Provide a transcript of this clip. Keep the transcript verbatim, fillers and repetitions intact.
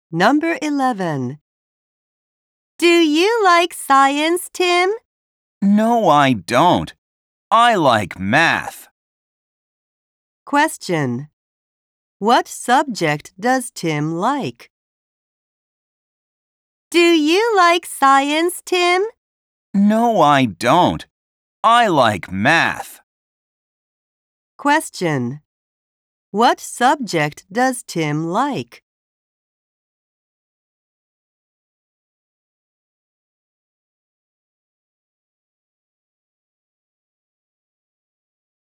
Number eleven. Do you like science, Tim? No, I don't. I like math. Question. What subject does Tim like? Do you like science, Tim? No, I don't. I like math. Question. What subject does Tim like?